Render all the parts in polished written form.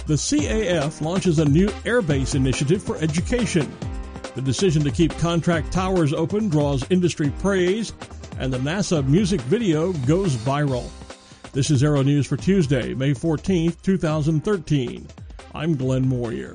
The CAF launches a new airbase initiative for education. The decision to keep contract towers open draws industry praise, and the NASA music video goes viral. This is Aero News for Tuesday, May 14th, 2013. I'm Glenn Moyer.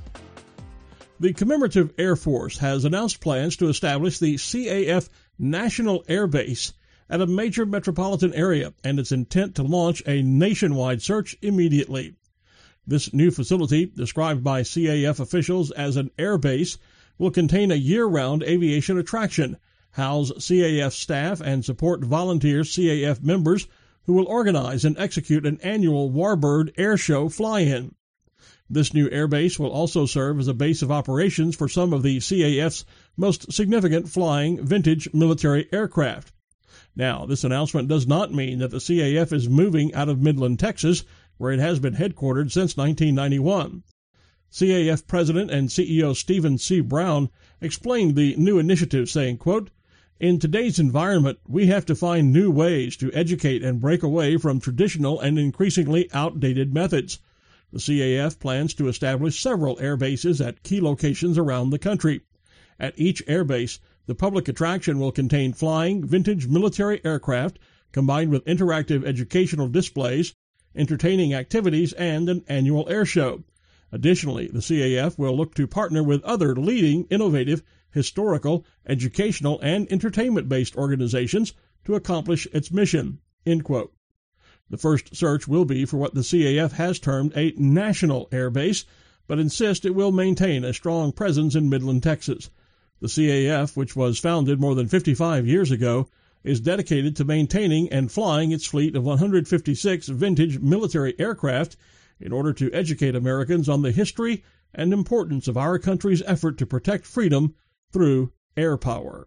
The Commemorative Air Force has announced plans to establish the CAF National Air Base at a major metropolitan area and its intent to launch a nationwide search immediately. This new facility, described by CAF officials as an air base, will contain a year-round aviation attraction, house CAF staff, and support volunteer CAF members who will organize and execute an annual Warbird Air Show fly-in. This new airbase will also serve as a base of operations for some of the CAF's most significant flying vintage military aircraft. Now, this announcement does not mean that the CAF is moving out of Midland, Texas, where it has been headquartered since 1991. CAF President and CEO Stephen C. Brown explained the new initiative, saying, quote, "In today's environment, we have to find new ways to educate and break away from traditional and increasingly outdated methods. The CAF plans to establish several air bases at key locations around the country. At each air base, the public attraction will contain flying vintage military aircraft combined with interactive educational displays, entertaining activities, and an annual air show. Additionally, the CAF will look to partner with other leading, innovative, historical, educational, and entertainment-based organizations to accomplish its mission." End quote. The first search will be for what the CAF has termed a national air base, but insists it will maintain a strong presence in Midland, Texas. The CAF, which was founded more than 55 years ago, is dedicated to maintaining and flying its fleet of 156 vintage military aircraft in order to educate Americans on the history and importance of our country's effort to protect freedom through air power.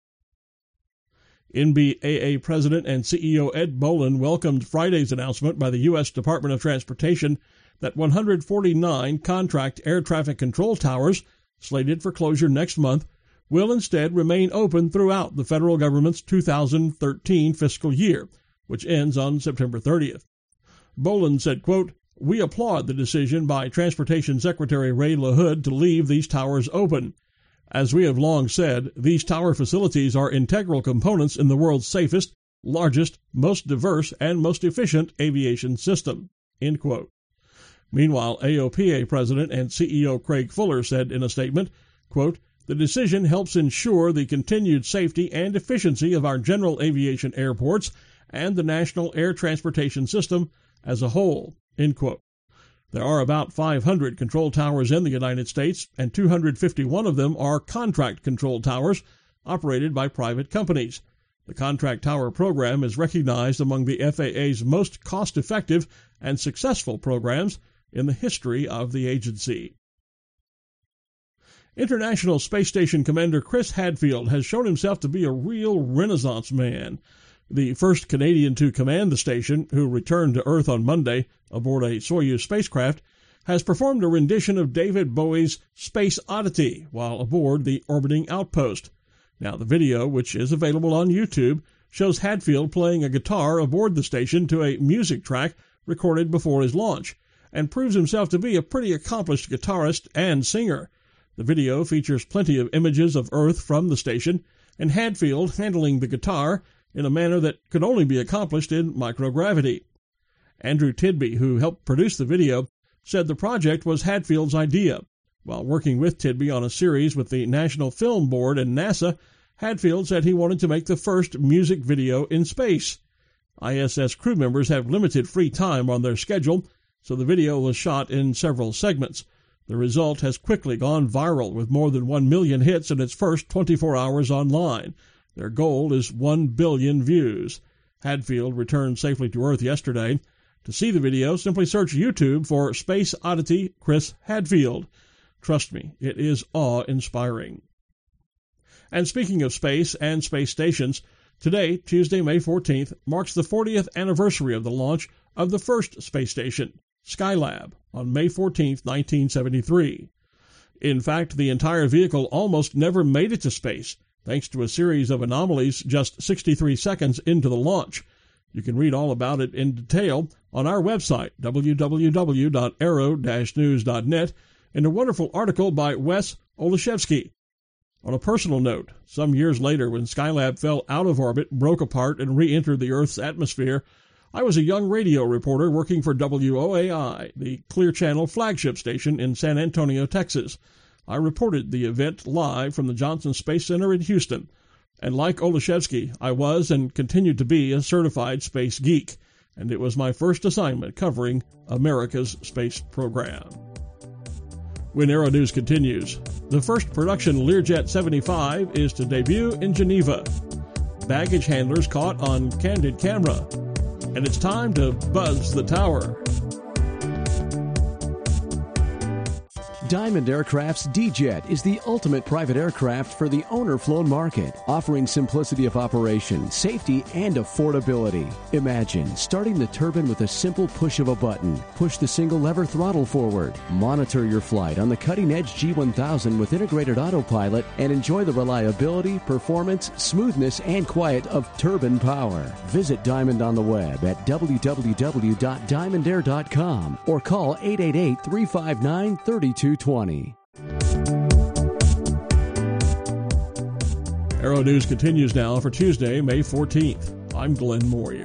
NBAA President and CEO Ed Bolin welcomed Friday's announcement by the U.S. Department of Transportation that 149 contract air traffic control towers, slated for closure next month, will instead remain open throughout the federal government's 2013 fiscal year, which ends on September 30th. Bolin said, quote, "We applaud the decision by Transportation Secretary Ray LaHood to leave these towers open. As we have long said, these tower facilities are integral components in the world's safest, largest, most diverse, and most efficient aviation system." End quote. Meanwhile, AOPA President and CEO Craig Fuller said in a statement, quote, "The decision helps ensure the continued safety and efficiency of our general aviation airports and the national air transportation system as a whole." End quote. There are about 500 control towers in the United States, and 251 of them are contract control towers operated by private companies. The contract tower program is recognized among the FAA's most cost-effective and successful programs in the history of the agency. International Space Station Commander Chris Hadfield has shown himself to be a real Renaissance man. The first Canadian to command the station, who returned to Earth on Monday aboard a Soyuz spacecraft, has performed a rendition of David Bowie's Space Oddity while aboard the orbiting outpost. Now, the video, which is available on YouTube, shows Hadfield playing a guitar aboard the station to a music track recorded before his launch, and proves himself to be a pretty accomplished guitarist and singer. The video features plenty of images of Earth from the station, and Hadfield handling the guitar in a manner that could only be accomplished in microgravity. Andrew Tidby, who helped produce the video, said the project was Hadfield's idea. While working with Tidby on a series with the National Film Board and NASA, Hadfield said he wanted to make the first music video in space. ISS crew members have limited free time on their schedule, so the video was shot in several segments. The result has quickly gone viral, with more than 1 million hits in its first 24 hours online. Their goal is 1 billion views. Hadfield returned safely to Earth yesterday. To see the video, simply search YouTube for Space Oddity Chris Hadfield. Trust me, it is awe-inspiring. And speaking of space and space stations, today, Tuesday, May 14th, marks the 40th anniversary of the launch of the first space station, Skylab, on May 14, 1973. In fact, the entire vehicle almost never made it to space, thanks to a series of anomalies just 63 seconds into the launch. You can read all about it in detail on our website, www.aero-news.net, in a wonderful article by Wes Olszewski. On a personal note, some years later when Skylab fell out of orbit, broke apart, and re-entered the Earth's atmosphere, I was a young radio reporter working for WOAI, the Clear Channel flagship station in San Antonio, Texas. I reported the event live from the Johnson Space Center in Houston. And like Olszewski, I was and continued to be a certified space geek, and it was my first assignment covering America's space program. When Aero News continues, the first production Learjet 75 is to debut in Geneva. Baggage handlers caught on candid camera. And it's time to buzz the tower. Diamond Aircraft's D-Jet is the ultimate private aircraft for the owner-flown market, offering simplicity of operation, safety, and affordability. Imagine starting the turbine with a simple push of a button. Push the single-lever throttle forward. Monitor your flight on the cutting-edge G1000 with integrated autopilot and enjoy the reliability, performance, smoothness, and quiet of turbine power. Visit Diamond on the web at www.diamondair.com or call 888-359-3220. Aero News continues now for Tuesday, May 14th. I'm Glenn Moyer.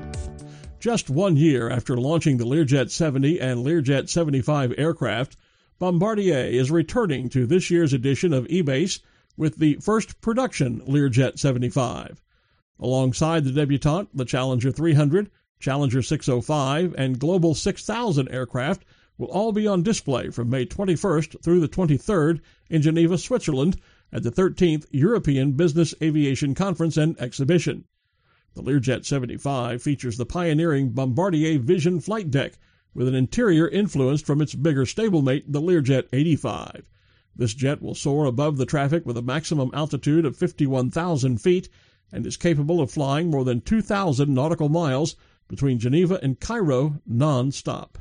Just 1 year after launching the Learjet 70 and Learjet 75 aircraft, Bombardier is returning to this year's edition of EBACE with the first production Learjet 75. Alongside the debutante, the Challenger 300, Challenger 605, and Global 6000 aircraft will all be on display from May 21st through the 23rd in Geneva, Switzerland, at the 13th European Business Aviation Conference and Exhibition. The Learjet 75 features the pioneering Bombardier Vision flight deck, with an interior influenced from its bigger stablemate, the Learjet 85. This jet will soar above the traffic with a maximum altitude of 51,000 feet and is capable of flying more than 2,000 nautical miles between Geneva and Cairo non-stop.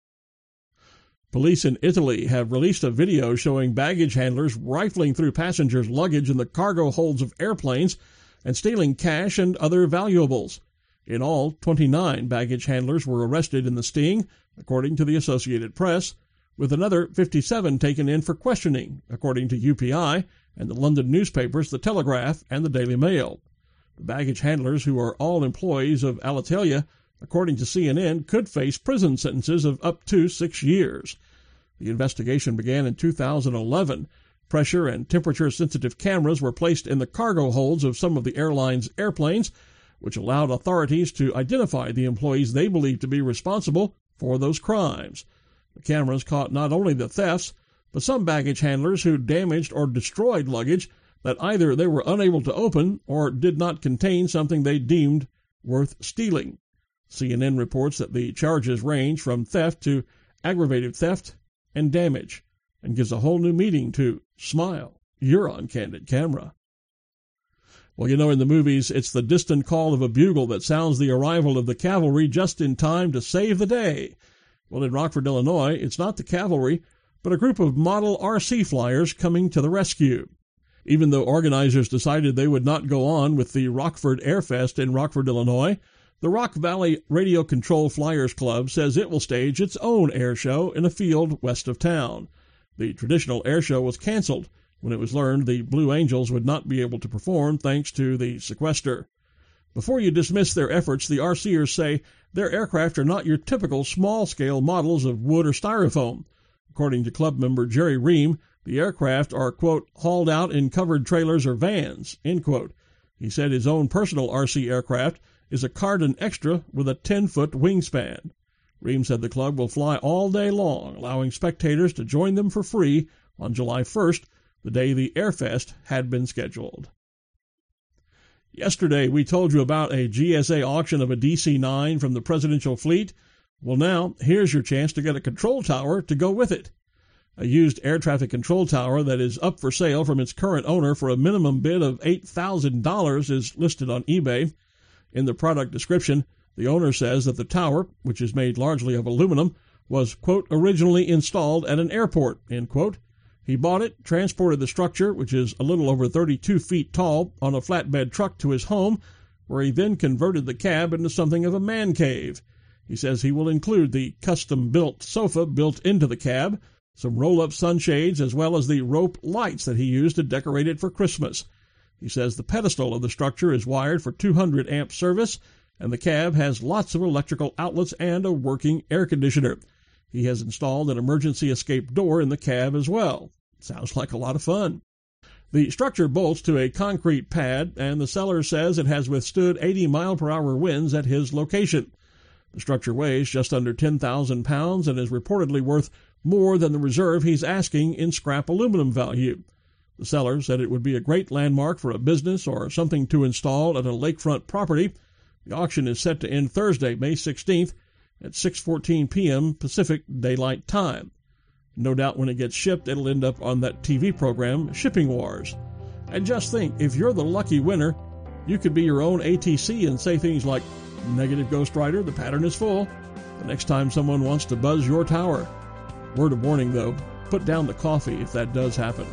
Police in Italy have released a video showing baggage handlers rifling through passengers' luggage in the cargo holds of airplanes and stealing cash and other valuables. In all, 29 baggage handlers were arrested in the sting, according to the Associated Press, with another 57 taken in for questioning, according to UPI and the London newspapers The Telegraph and the Daily Mail. The baggage handlers, who are all employees of Alitalia, according to CNN, could face prison sentences of up to 6 years. The investigation began in 2011. Pressure and temperature-sensitive cameras were placed in the cargo holds of some of the airline's airplanes, which allowed authorities to identify the employees they believed to be responsible for those crimes. The cameras caught not only the thefts, but some baggage handlers who damaged or destroyed luggage that either they were unable to open or did not contain something they deemed worth stealing. CNN reports that the charges range from theft to aggravated theft and damage, and gives a whole new meaning to smile, you're on candid camera. Well, you know, in the movies, it's the distant call of a bugle that sounds the arrival of the cavalry just in time to save the day. Well, in Rockford, Illinois, it's not the cavalry, but a group of model RC flyers coming to the rescue. Even though organizers decided they would not go on with the Rockford Airfest in Rockford, Illinois, the Rock Valley Radio Control Flyers Club says it will stage its own air show in a field west of town. The traditional air show was canceled when it was learned the Blue Angels would not be able to perform thanks to the sequester. Before you dismiss their efforts, the RCers say their aircraft are not your typical small-scale models of wood or styrofoam. According to club member Jerry Ream, the aircraft are, quote, hauled out in covered trailers or vans, end quote. He said his own personal RC aircraft is a Cardin Extra with a 10-foot wingspan. Ream said the club will fly all day long, allowing spectators to join them for free on July 1st, the day the Airfest had been scheduled. Yesterday, we told you about a GSA auction of a DC-9 from the presidential fleet. Well, now, here's your chance to get a control tower to go with it. A used air traffic control tower that is up for sale from its current owner for a minimum bid of $8,000 is listed on eBay. In the product description, the owner says that the tower, which is made largely of aluminum, was, quote, originally installed at an airport, end quote. He bought it, transported the structure, which is a little over 32 feet tall, on a flatbed truck to his home, where he then converted the cab into something of a man cave. He says he will include the custom-built sofa built into the cab, some roll-up sunshades, as well as the rope lights that he used to decorate it for Christmas. He says the pedestal of the structure is wired for 200 amp service, and the cab has lots of electrical outlets and a working air conditioner. He has installed an emergency escape door in the cab as well. Sounds like a lot of fun. The structure bolts to a concrete pad, and the seller says it has withstood 80-mile-per-hour winds at his location. The structure weighs just under 10,000 pounds and is reportedly worth more than the reserve he's asking in scrap aluminum value. The seller said it would be a great landmark for a business or something to install at a lakefront property. The auction is set to end Thursday, May 16th at 6:14 p.m. Pacific Daylight Time. No doubt when it gets shipped, it'll end up on that TV program, Shipping Wars. And just think, if you're the lucky winner, you could be your own ATC and say things like, "Negative Ghost Rider, the pattern is full," the next time someone wants to buzz your tower. Word of warning, though, put down the coffee if that does happen.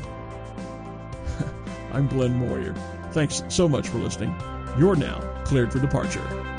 I'm Glenn Moyer. Thanks so much for listening. You're now cleared for departure.